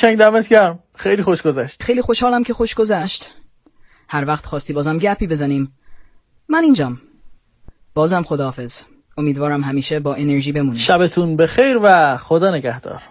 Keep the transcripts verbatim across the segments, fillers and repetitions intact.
چنگ دمت گرم، خیلی خوش گذشت. خیلی خوشحالم که خوش گذشت. هر وقت خواستی بازم گپی بزنیم من اینجام. بازم خداحافظ. امیدوارم همیشه با انرژی بمونی. شبتون بخیر و خدا نگهدار.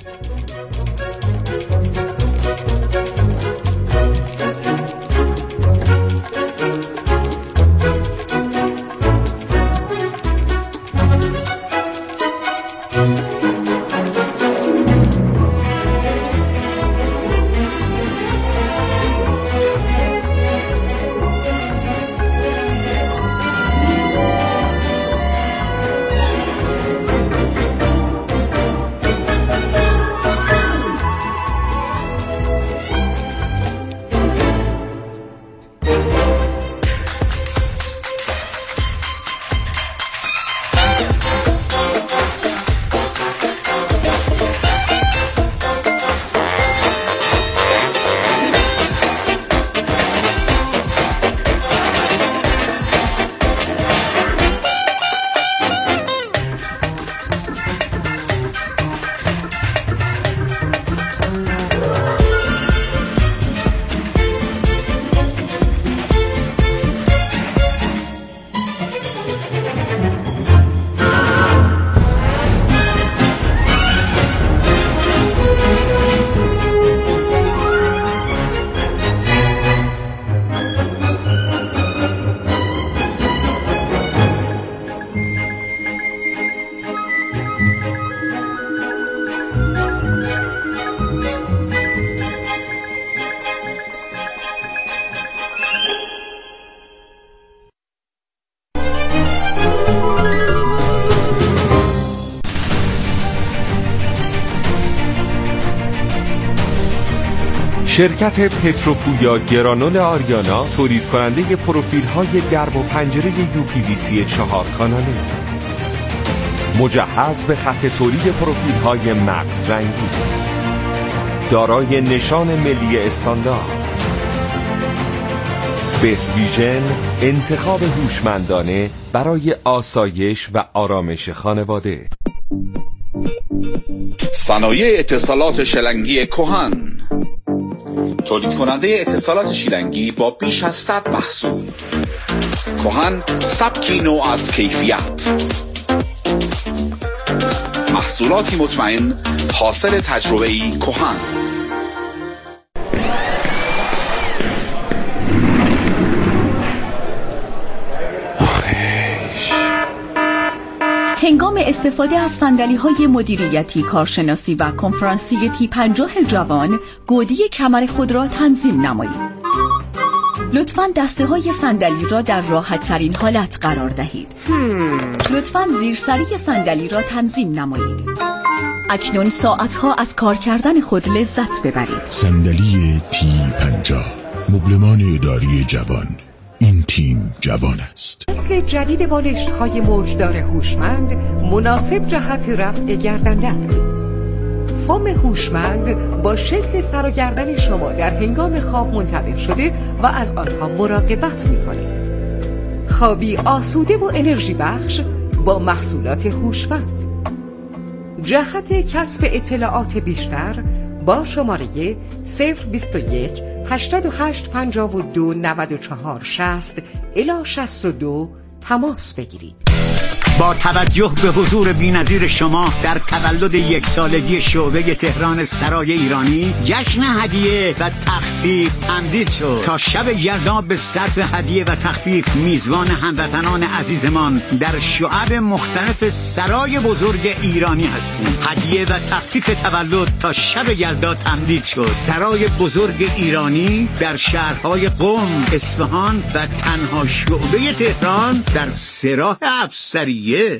شرکت پتروپویا گرانول آریانا تولید کننده پروفیل های درب و پنجره یو پی وی سی چهار کاناله، مجهز به خط تولید پروفیل های مغز رنگی، دارای نشان ملی استاندارد. بیس ویژن، انتخاب هوشمندانه برای آسایش و آرامش خانواده. صنایع اتصالات شلنگی کهن، تولید کننده اتصالات شیلنگی با بیش از صد محصول. کهن سبکی نوع از کیفیت، محصولاتی مطمئن حاصل تجربه‌ای کهن. هنگام استفاده از صندلی‌های مدیریتی، کارشناسی و کنفرانسی تی پنجاه جوان، گودی کمر خود را تنظیم نمایید. لطفاً دسته‌های صندلی را در راحت‌ترین حالت قرار دهید. لطفاً زیرسری صندلی را تنظیم نمایید. اکنون ساعتها از کار کردن خود لذت ببرید. صندلی تی پنجاه، مبلمان اداری جوان. این تیم جوان است. نسل جدید بالشت‌های موجدار هوشمند مناسب جهت رفع گردندند. فوم هوشمند با شکل سر و گردن شما در هنگام خواب منطبق شده و از آنها مراقبت می‌کنید. خوابی آسوده و انرژی بخش با محصولات هوشمند. جهت کسب اطلاعات بیشتر با شماره صفر بیست و یک هشتاد و هشت پنجاه و دو نود و چهار شصت الی شصت و دو تماس بگیرید. با توجه به حضور بی‌نظیر شما در تولد یک سالگی شعبه تهران سرای ایرانی، جشن هدیه و تخفیف تمدید شد. تا شب یلدا به صرف هدیه و تخفیف میزبان هموطنان عزیزمان در شعب مختلف سرای بزرگ ایرانی هستیم. هدیه و تخفیف تولد تا شب یلدا تمدید شد. سرای بزرگ ایرانی در شهرهای قم، اصفهان و تنها شعبه تهران در سراح افسری. یه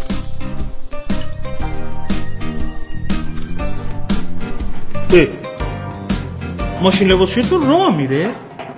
اه. ماشین لباسشویتون راه میره؟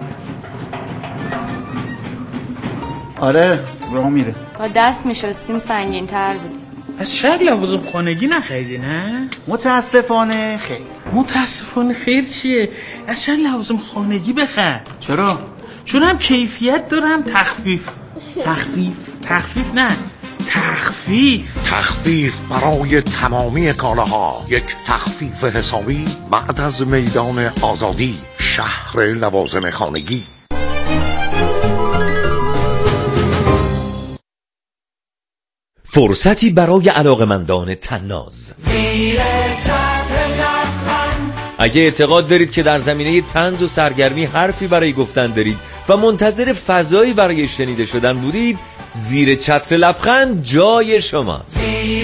آره راه میره. با دست میشستیم سنگین تر بود. از شاید لوازم خانگی نخریدی نه؟ متاسفانه خیر. متاسفانه خیر چیه؟ از شاید لوازم خانگی بخر. چرا؟ چون هم کیفیت داره هم تخفیف. تخفیف؟ تخفیف نه تخفیف تخفیف تخفیف برای تمامی کالاها. یک تخفیف حسابی بعد از میدان آزادی، شهر لوازم خانگی. فرصتی برای علاقمندان طناز. اگه اعتقاد دارید که در زمینه طنز و سرگرمی حرفی برای گفتن دارید و منتظر فضایی برای شنیده شدن بودید، زیر چتر لبخند جای شماست.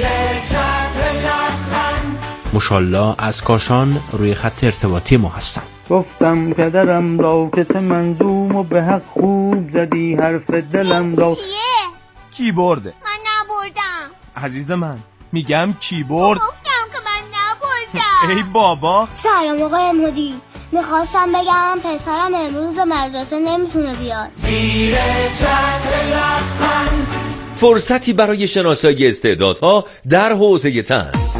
مشالله از کاشان روی خط ارتباطی ما هستم. گفتم پدرم را که چه منظوم و به حق خوب زدی حرف دلم را. چیه؟ کیبورده. من نبردم عزیز من میگم کیبورد. گفتم که من نبردم. ای بابا. سلام آقای مدیر، میخواستم بگم پسرم امروز به مدرسه نمیتونه بیاد. زیر چتر لبخند. فرصتی برای شناسایی استعدادها در حوزه طنز.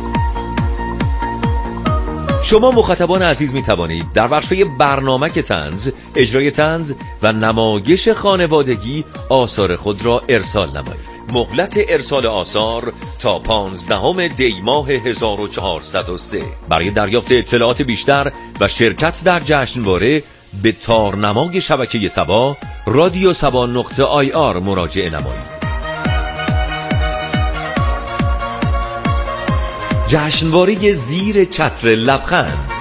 شما مخاطبان عزیز می توانید در بخش‌های برنامه طنز، اجرای طنز و نمایش خانوادگی آثار خود را ارسال نمایید. مهلت ارسال آثار تا پانزدهم دی ماه هزار و چهارصد و سه. برای دریافت اطلاعات بیشتر و شرکت در جشنواره به تارنمای شبکه سبا رادیو سبا نقطه آی آر مراجعه نمایید. جشنواره زیر چتر لبخند.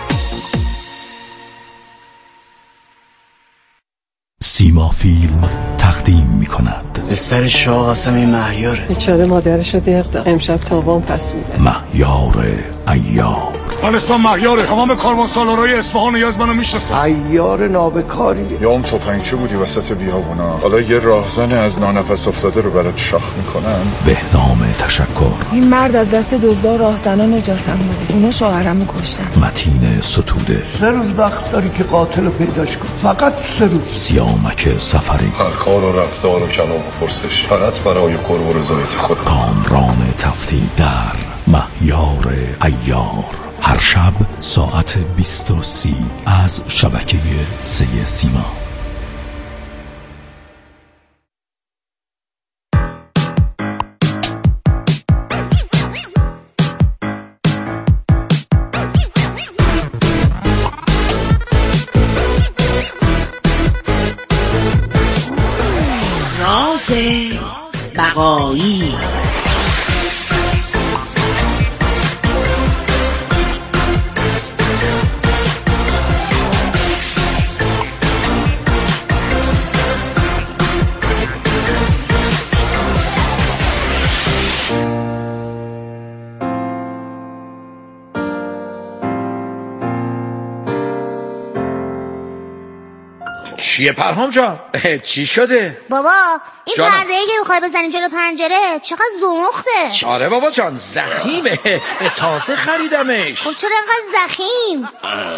سیما فیلم تقدیم می کند استر شاه قاسمی مهیاره. بیچاره مادرشو دق امشب تاوان پس میده. مهیار عیار. من اسمم مهیاره. تمام کاروان سالارای اصفهان و یزد منو میشناسن. عیار نابکاری. یا اون تفنگچی بودی وسط بیابونا، حالا یه راهزن از نانفس افتاده رو برات شاخ میکنن. بهنام تشکر. این مرد از دست دزدا راهزنا نجاتم داده، اونا شوهرمو کشتن. متین ستوده. سه روز وقت داری که قاتل پیداش کن، فقط سه روز. سیامک سفری. هر کار و رفتار و کلام و پرسش فقط برای قرب و رضایت خود. کامران تفتی در مهیار عیار. هر شب ساعت بیست و سی از شبکه سه سیما. راز بقایی. چیه پرهام جان؟ چی شده؟ بابا این پرده‌ای که میخوای بزنی جلو پنجره چقدر زمخته. آره بابا جان زخیمه، تازه خریدمش. خب چرا اینقدر زخیم؟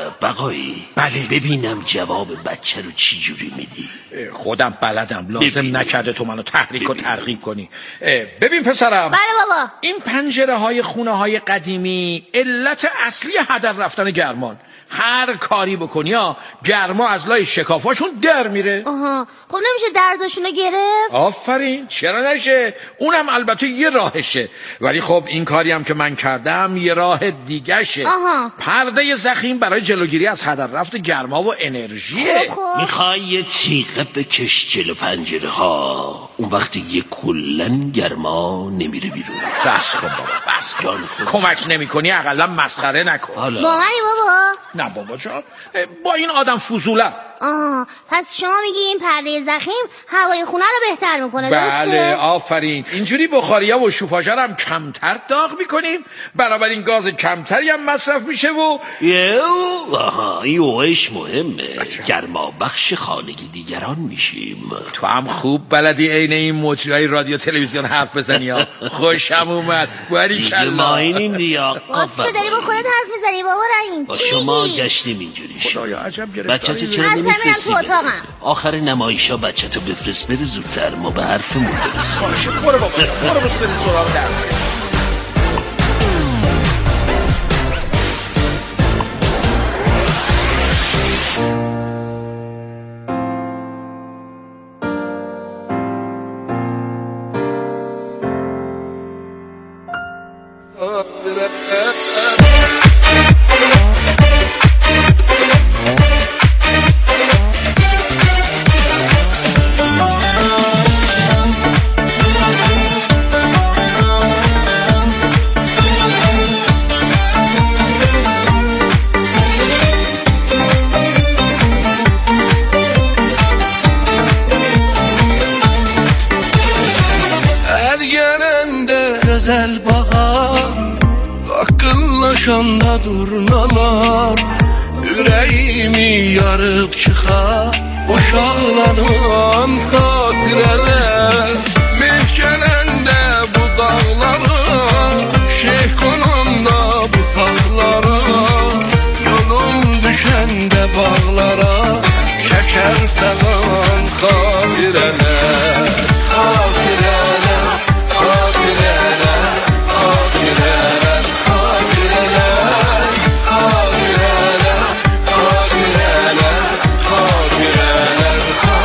بقایی بله ببینم جواب بچه رو چی جوری میدی. خودم بلدم، لازم ببین. نکرده تو منو تحریک ببین. و ترغیب کنی. ببین پسرم. بله بابا. این پنجره های خونه های قدیمی علت اصلی هدر رفتن گرمان. هر کاری بکنی ها گرما از لای شکافاشون در میره. آها خب نمیشه درزاشونو گرفت؟ آفرین، چرا نشه؟ اونم البته یه راهشه، ولی خب این کاری هم که من کردم یه راه دیگه شه. آها. پرده زخیم برای جلوگیری از هدر رفت گرما و انرژیه. خب خب. میخوای یه تیغه بکش جلو پنجره ها، اون وقتی یه کلن گرما نمیره بیرون. بس کن بابا بس کن، کمک نمی کنی اقلا مسخره نکن. حالا با منی بابا؟ نه بابا جان، با این آدم فضولم. آها پس شما میگی این پرده زخیم هوای خونه رو بهتر میکنه، درسته؟ بله آفرین. اینجوری بخاریا و شوفاژا هم کمتر داغ میکنیم، بنابراین گاز کمتری هم مصرف میشه و یه آها این اوش مهمه. گرما بخش خانگی دیگران میشیم. تو هم خوب بلدی عین این مجرای رادیو تلویزیون حرف بزنی ها. خوشم اومد. باریکلا. ما اینیم دیگه آقا. تو داری با خودت حرف میزنی بابا رحیم؟ با شما گشتیم اینجوری. خدایا عجب گرفت. بچه تو چرا نمیفرستی؟ آخر نمایشا بچه تو بفرست بره زودتر، ما به حرفمون برسیم. باشه برو بابا برو بره سراغ درس. düşanda durnalar yüreğimi yarıp çıkar uşaqların xatirələr mehkələndə bu dağlara şeyh qonanda bu tağlara yolum düşəndə bağlara çəkər fəlan xatirələr xatirələr xatirələr xatirələr xatirələr xatirələr xatirələr xatirələr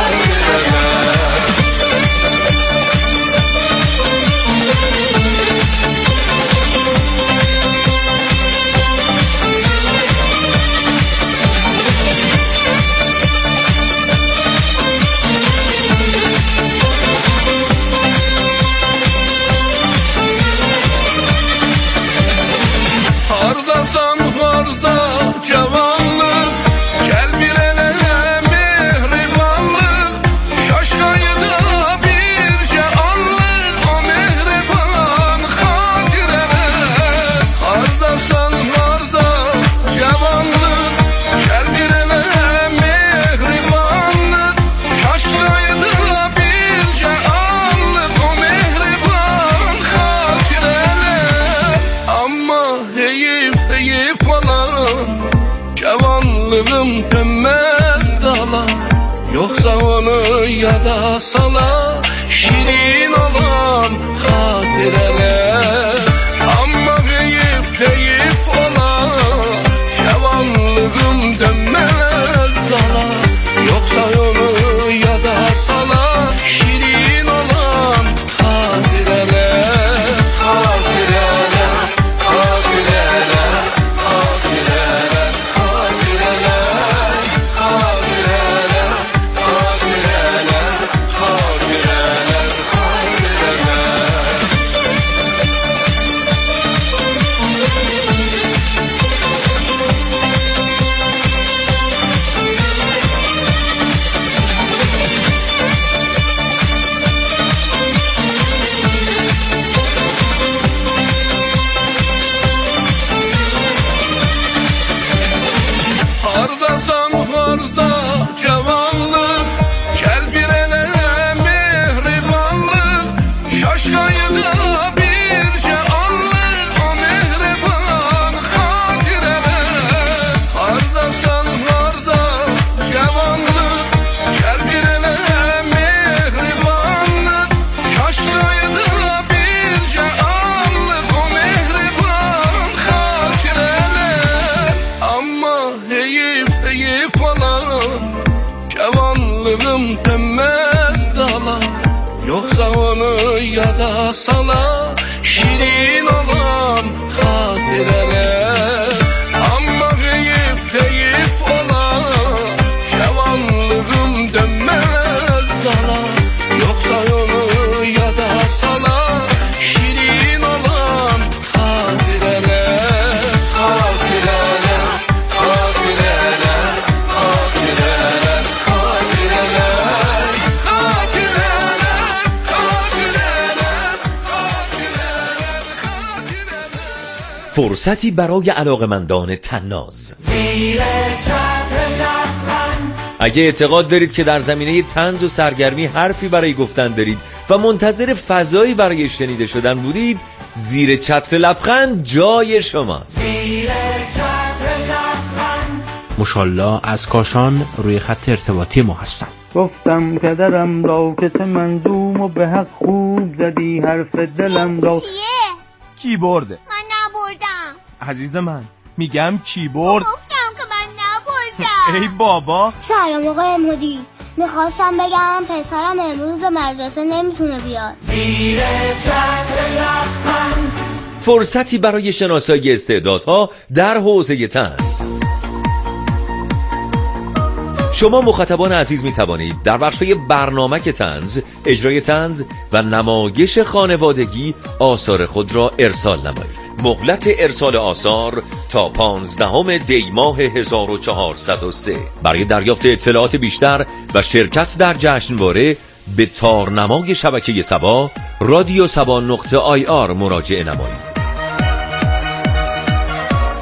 hardasan harda cavanlıq gəl bir elə mehribanlıq şaşqayıda bircə anlıq o mehriban xatirələr hardasan harda cavanlıq gəl bir elə mehribanlıq şaşqayıda bircə anlıq o mehriban xatirələr amma heyif heyif olan cavanlığım dönmez dala yoksa onu yada sala şirin olan xatirələr amma heyif heyif olan cavanlığım dönmez dala yoksa onu yada sala şirin olan xatirələr xatirələr xatirələr xatirələr xatirələr xatirələr xatirələr xatirələr hardasan harda cavanlıq gəl bir elə mehribanlıq şaşqayıda bircə anlıq o mehriban xatirələr hardasan harda cavanlıq gəl bir elə mehribanlıq şaşqayıda bircə anlıq o mehriban xatirələr amma heyif heyif olan cavanlığım dönmez dala yoksa onu yada sala şirin olan xatirələr amma heyif heyif olan cavanlığım dönmez dala yoksa onu yada sala şirin olan xatirələr xatirələr xatirələr xatirələr xatirələr فرصتی برای علاقمندان طناز. اگه اعتقاد دارید که در زمینه طنز و سرگرمی حرفی برای گفتن دارید و منتظر فضایی برای شنیده شدن بودید، زیر چتر لبخند جای شماست. مشالله از کاشان روی خط ارتباطی ما هستن. گفتم پدرم را که چه منظوم و به حق خوب زدی حرف دلم را. چیه؟ کیبورد. من نبردم. عزیز من میگم کیبورد. گفتم که من نبردم. ای بابا. سلام آقای مدیر، میخواستم بگم پسرم امروز به مدرسه نمیتونه بیاد. زیر چتر لبخند. فرصتی برای شناسایی استعدادها در حوزه طنز. شما مخاطبان عزیز می توانید در بخش‌های برنامه طنز، اجرای طنز و نمایش خانوادگی آثار خود را ارسال نمایید. مهلت ارسال آثار تا پانزدهم دی ماه هزار و چهارصد و سه. برای دریافت اطلاعات بیشتر و شرکت در جشنواره به تارنمای شبکه سبا رادیو سبا نقطه آی آر مراجعه نمایید.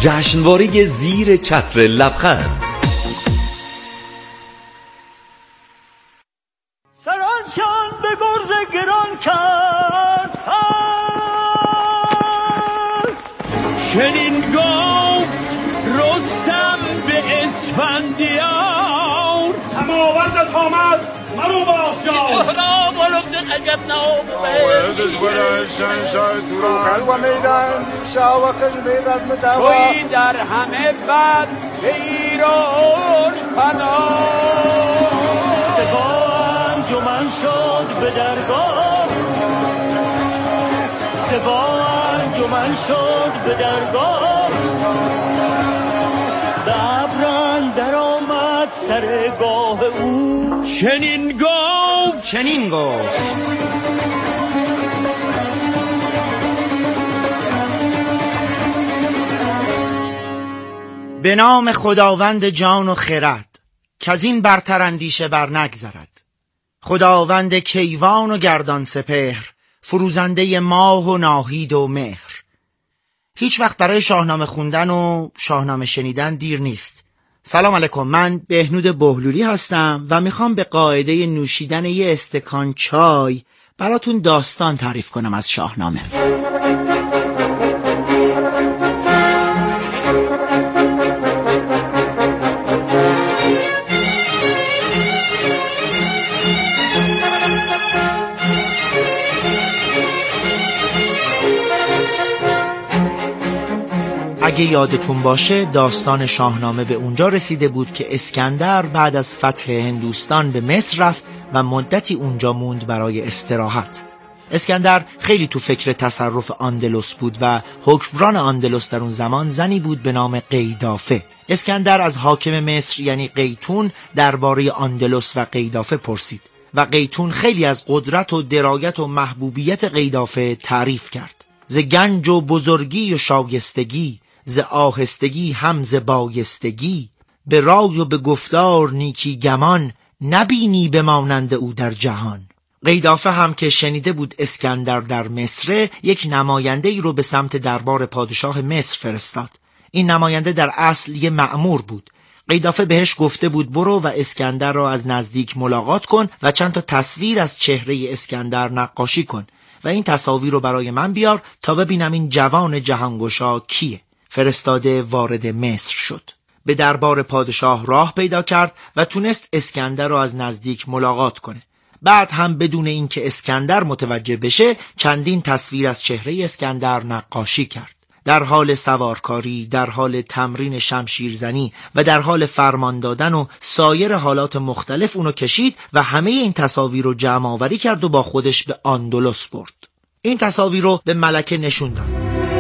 جشنواره زیر چتر لبخند. سرانشان به گرز گران کرد هست، چنین گفت رستم به اسفندیار. هماورد آمد مرو باشیار سهراب ولد عجب نام وردش برشن شاید دوران و میدن شاوخش میدن مدوا توی در همه بد به ایران پناه. سپاه انجمن شد به درگاه، سپاه انجمن شد به درگاه. دبران در آمد سرگاه او، چنین گفت چنین گفت به نام خداوند جان و خرد، کز این برتر اندیشه بر نگذرد. خداوند کیوان و گردان سپهر، فروزنده ماه و ناهید و مهر. هیچ وقت برای شاهنامه خوندن و شاهنامه شنیدن دیر نیست. سلام علیکم، من بهنود بهلولی هستم و میخوام به قاعده نوشیدن یه استکان چای براتون داستان تعریف کنم از شاهنامه. اگه یادتون باشه داستان شاهنامه به اونجا رسیده بود که اسکندر بعد از فتح هندوستان به مصر رفت و مدتی اونجا موند برای استراحت. اسکندر خیلی تو فکر تصرف آندلس بود و حکمران آندلس در اون زمان زنی بود به نام قیدافه. اسکندر از حاکم مصر یعنی قیتون درباره آندلس و قیدافه پرسید و قیتون خیلی از قدرت و درایت و محبوبیت قیدافه تعریف کرد. ز گنج و بزرگی و شایستگی، ز آهستگی هم ز بایستگی، به رای و به گفتار نیکی گمان، نبینی بمانند او در جهان. قیدافه هم که شنیده بود اسکندر در مصر، یک نماینده ای رو به سمت دربار پادشاه مصر فرستاد. این نماینده در اصل یه مأمور بود. قیدافه بهش گفته بود برو و اسکندر را از نزدیک ملاقات کن و چند تا تصویر از چهره اسکندر نقاشی کن و این تصاویر رو برای من بیار تا ببینم این جوان جهانگشا کیه. فرستاده وارد مصر شد. به دربار پادشاه راه پیدا کرد و تونست اسکندر رو از نزدیک ملاقات کنه. بعد هم بدون اینکه اسکندر متوجه بشه چندین تصویر از چهره اسکندر نقاشی کرد. در حال سوارکاری، در حال تمرین شمشیرزنی و در حال فرمان دادن و سایر حالات مختلف اونو کشید و همه این تصاویر رو جمع آوری کرد و با خودش به آندلس برد. این تصاویر رو به ملکه نشون داد.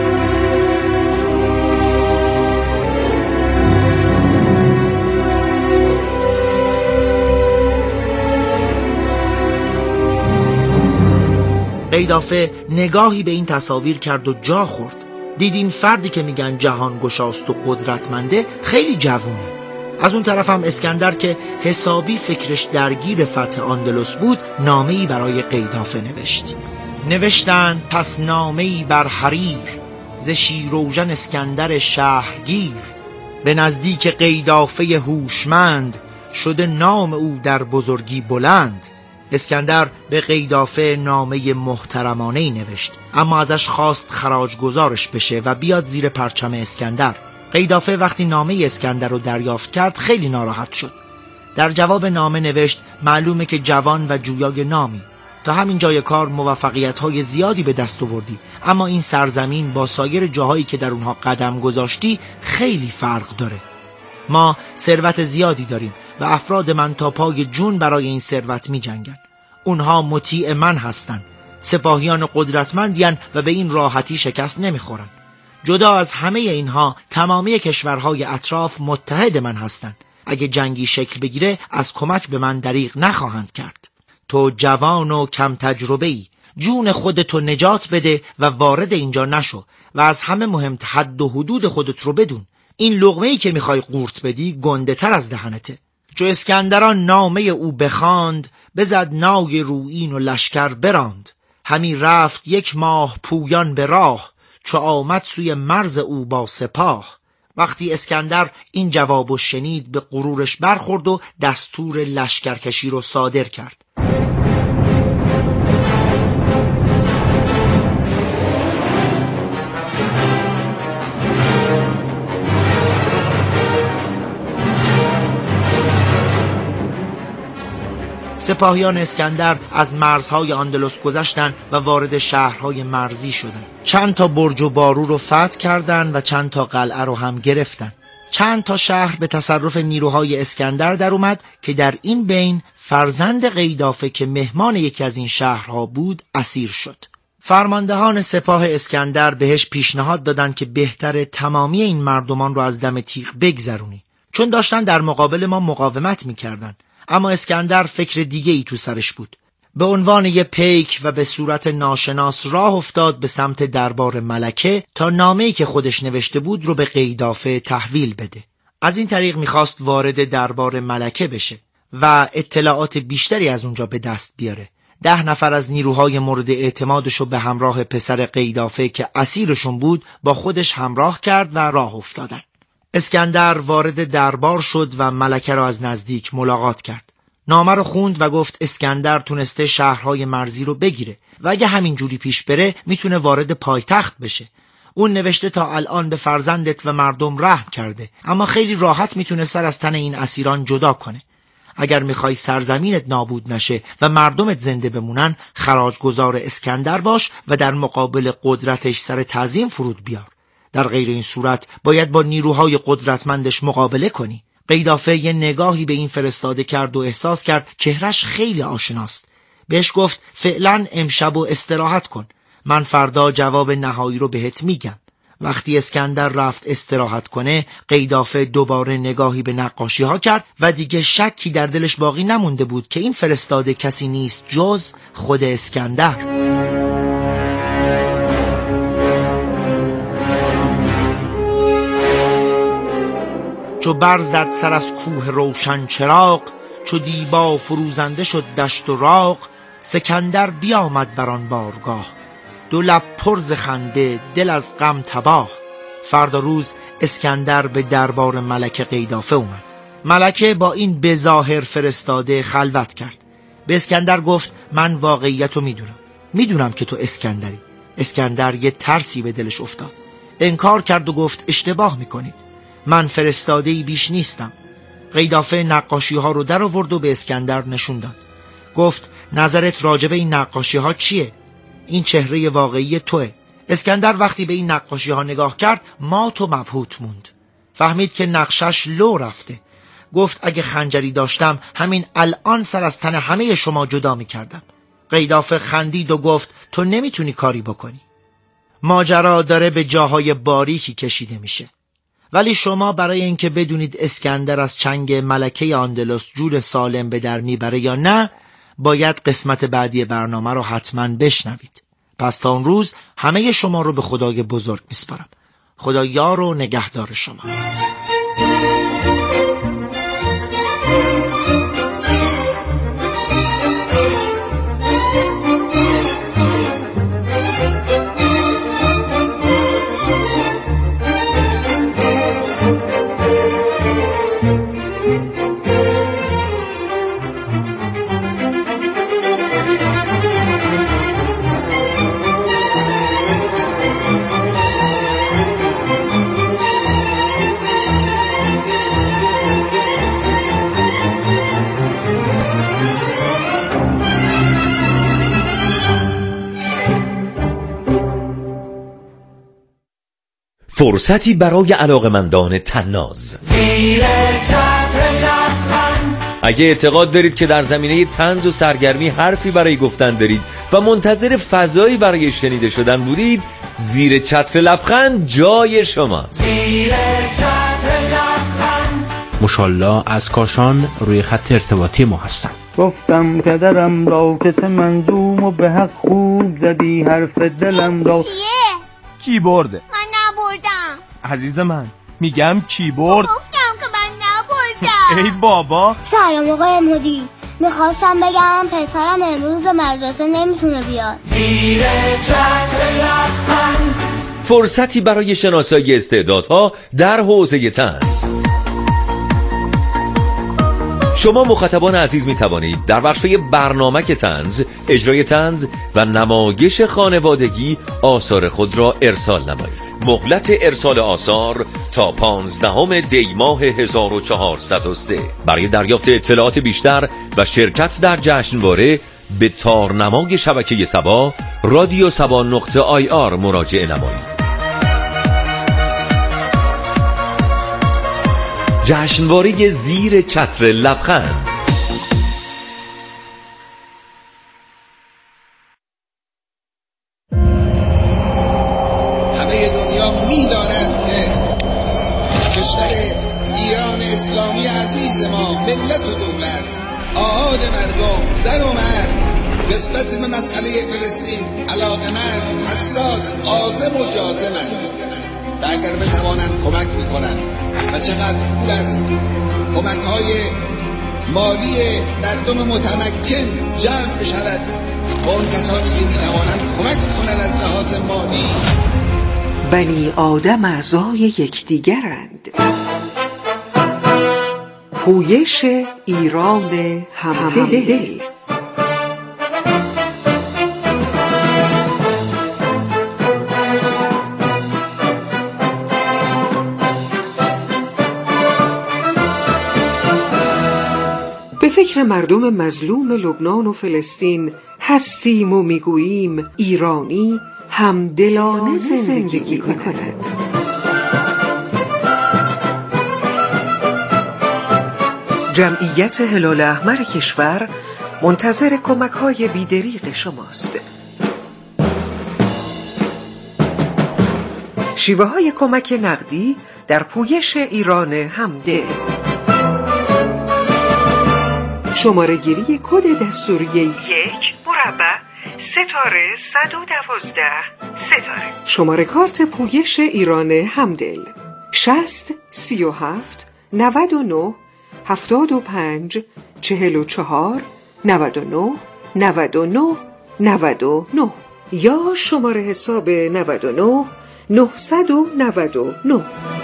قیدافه نگاهی به این تصاویر کرد و جا خورد. دید این فردی که میگن جهان گشاست و قدرتمنده خیلی جوونه. از اون طرف هم اسکندر که حسابی فکرش درگیر فتح آندلس بود نامه‌ای برای قیدافه نوشت. نوشتن پس نامه‌ای بر حریر، ز شیروژن اسکندر شهرگیر. به نزدیک قیدافه هوشمند، شده نام او در بزرگی بلند. اسکندر به قیدافه نامه محترمانه‌ای نوشت، اما ازش خواست خراج گزارش بشه و بیاد زیر پرچم اسکندر. قیدافه وقتی نامه اسکندر رو دریافت کرد خیلی ناراحت شد. در جواب نامه نوشت معلومه که جوان و جویای نامی، تا همین جای کار موفقیت‌های زیادی به دست آوردی، اما این سرزمین با سایر جاهایی که در اونها قدم گذاشتی خیلی فرق داره. ما ثروت زیادی داریم و افراد من تا پای جون برای این ثروت می جنگن. اونها مطیع من هستن، سپاهیان قدرتمندین و به این راحتی شکست نمی خورن. جدا از همه اینها تمامی کشورهای اطراف متحد من هستن. اگه جنگی شکل بگیره از کمک به من دریغ نخواهند کرد. تو جوان و کم تجربه‌ای، جون خودتو نجات بده و وارد اینجا نشو و از همه مهمتر حد و حدود خودت رو بدون. این لقمه‌ای که میخوای قورت بدی گنده تر از دهنته. چو اسکندران نامه او بخواند، بزد نای رویین و لشکر براند. همی رفت یک ماه پویان به راه، چو آمد سوی مرز او با سپاه. وقتی اسکندر این جوابو شنید به غرورش برخورد و دستور لشکرکشی رو صادر کرد. سپاهیان اسکندر از مرزهای اندلس گذشتند و وارد شهرهای مرزی شدند. چند تا برج و بارو رو فتح کردند و چند تا قلعه رو هم گرفتند. چند تا شهر به تصرف نیروهای اسکندر در اومد که در این بین فرزند قیدافه که مهمان یکی از این شهرها بود اسیر شد. فرماندهان سپاه اسکندر بهش پیشنهاد دادند که بهتره تمامی این مردمان رو از دم تیغ بگذرونی، چون داشتن در مقابل ما مقاومت میکردن. اما اسکندر فکر دیگه ای تو سرش بود. به عنوان یه پیک و به صورت ناشناس راه افتاد به سمت دربار ملکه تا نامه‌ای که خودش نوشته بود رو به قیدافه تحویل بده. از این طریق میخواست وارد دربار ملکه بشه و اطلاعات بیشتری از اونجا به دست بیاره. ده نفر از نیروهای مورد اعتمادشو به همراه پسر قیدافه که اسیرشون بود با خودش همراه کرد و راه افتادن. اسکندر وارد دربار شد و ملکه را از نزدیک ملاقات کرد. نامه رو خوند و گفت اسکندر تونسته شهرهای مرزی رو بگیره و اگه همین جوری پیش بره میتونه وارد پایتخت بشه. اون نوشته تا الان به فرزندت و مردم رحم کرده، اما خیلی راحت میتونه سر از تن این اسیران جدا کنه. اگر میخوای سرزمینت نابود نشه و مردمت زنده بمونن، خراجگزار اسکندر باش و در مقابل قدرتش سر تعظیم فرود بیار. در غیر این صورت باید با نیروهای قدرتمندش مقابله کنی. قیدافه یه نگاهی به این فرستاده کرد و احساس کرد چهرش خیلی آشناست. بهش گفت فعلا امشب و استراحت کن، من فردا جواب نهایی رو بهت میگم. وقتی اسکندر رفت استراحت کنه، قیدافه دوباره نگاهی به نقاشی ها کرد و دیگه شکی در دلش باقی نمونده بود که این فرستاده کسی نیست جز خود اسکندر. چو برزد سر از کوه روشن چراغ، چو دیبا فروزنده شد دشت و راغ، سکندر بیامد بر آن بارگاه، دو لب پر ز خنده دل از غم تباه. فردا روز اسکندر به دربار ملکه قیدافه اومد. ملکه با این بظاهر فرستاده خلوت کرد. به اسکندر گفت من واقعیت رو میدونم، میدونم که تو اسکندری. اسکندر یه ترسی به دلش افتاد، انکار کرد و گفت اشتباه میکنید، من فرستاده‌ای بیش نیستم. قیدافه نقاشی ها رو در آورد و به اسکندر نشون داد. گفت نظرت راجب این نقاشی ها چیه؟ این چهره واقعی توه. اسکندر وقتی به این نقاشی ها نگاه کرد مات و مبهوت موند. فهمید که نقشش لو رفته. گفت اگه خنجری داشتم همین الان سر از تن همه شما جدا می کردم. قیدافه خندید و گفت تو نمیتونی کاری بکنی. ماجرا داره به جاهای باریکی کشیده میشه. ولی شما برای اینکه بدونید اسکندر از چنگ ملکه اندلس جور سالم به در میبره یا نه، باید قسمت بعدی برنامه رو حتما بشنوید. پس تا اون روز همه شما رو به خدای بزرگ میسپارم. خدا یار و نگهدار شما. فرصتی برای علاقمندان طناز. اگه اعتقاد دارید که در زمینه طنز و سرگرمی حرفی برای گفتن دارید و منتظر فضایی برای شنیده شدن بودید، زیر چتر لبخند جای شماست. مشالله از کاشان روی خط ارتباطی ما هستن. گفتم پدرم را که چه منظوم و به حق خوب زدی حرف دلم را. چیه؟ کیبورده. من نبردم عزیز من میگم کیبورد. گفتم که من نبردم. ای بابا. سلام آقای مدیر، میخواستم بگم پسرم امروز به مدرسه نمیتونه بیاد. زیر چتر لبخند فرصتی برای شناسایی استعدادها در حوزه طنز. شما مخاطبان عزیز می توانید در بخش‌های برنامک طنز، اجرای طنز و نمایش خانوادگی آثار خود را ارسال نمایید. مهلت ارسال آثار تا پانزدهم دی ماه هزار و چهارصد و سه. برای دریافت اطلاعات بیشتر و شرکت در جشنواره به تارنمای شبکه سبا رادیو سبا نقطه آی آر مراجعه نمایید. جشنواره زیر چتر لبخند. همه دنیا می‌دانند که کشور ایران اسلامی عزیز ما، ملت و دولت، آحاد مردم، زن و مرد، نسبت به مسئله فلسطین علاقه‌مند، حساس، عازم و جازمند و اگر بتوانند کمک می‌کنند و چقدر خوب است کمک‌های مالی مردم متمکن جمع بشود با اون کسانی که می‌توانند کمک کنند از لحاظ مالی. بنی آدم اعضای یکدیگرند. پویش ایران همدل. به فکر مردم مظلوم لبنان و فلسطین هستیم و میگوییم ایرانی همدلانه زندگی کند. جمعیت هلال احمر کشور منتظر کمک‌های بی‌دریغ شماست. شیوه‌های کمک نقدی در پویش ایران همدل. شماره گیری کد دستوری یک مربع ستاره صد و دوازده ستاره. شماره کارت پویش ایران همدل شصت سی و هفت نود و نه هفتاد و پنج چهل و چهار نود و نه نود و نه نود و نه یا شماره حساب نود و نه نهصد و نود و نه.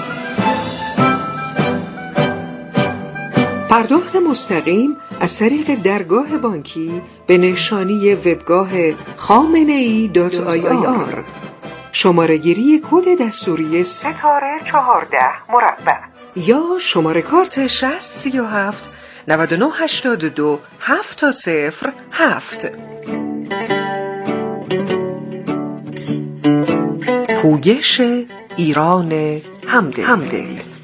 پرداخت مستقیم از طریق درگاه بانکی به نشانی وبگاه خامنه ای دات آی آر. شماره گیری کد دستوری ستاره چهارده مربع یا شماره کارت شصت سی و هفت نود و نه هشتاد و دو هفت صفر هفت. پویش ایران همدل.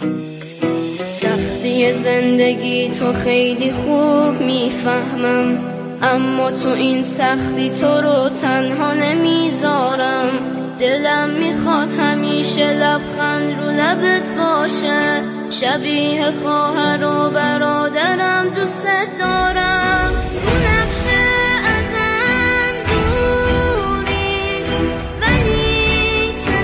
سختی زندگی تو خیلی خوب میفهمم، اما تو این سختی تو رو تنها نمیذارم. دلم میخواد همیشه لبخند رو لبت باشه، شبیه خواهر و برادرم دوست دارم. رو نقشه ازم دوری ولی چه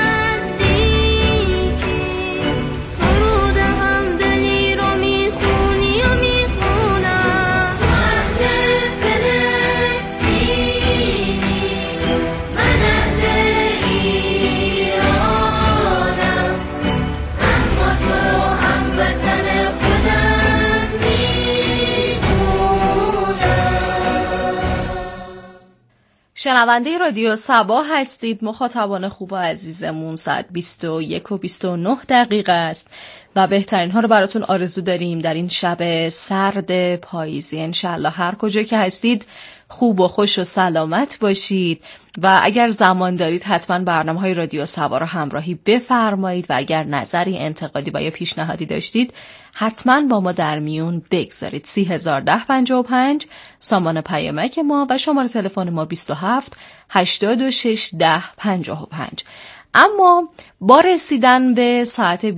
نزدیکی، سرود همدلی رو میخونی و میخونم. تو اهل فلسطینی، من اهل ایرانم، اما تو رو هم وطن خودم میدونم. شنونده رادیو سبا هستید مخاطبان خوب و عزیزمون. ساعت بیست و یک و بیست و نه دقیقه است و بهترین ها رو براتون آرزو داریم در این شب سرد پاییزی. انشالله هر کجا که هستید خوب و خوش و سلامت باشید و اگر زمان دارید حتما برنامه‌های رادیو سبا رو همراهی بفرمایید و اگر نظری، انتقادی و یا پیشنهادی داشتید حتما با ما در میون بگذارید. سی هزار ده پنجاه و پنج سامان پیامک ما و شماره تلفن ما بیست و هفت هشتاد و شش ده پنجاه و پنج. اما با رسیدن به ساعت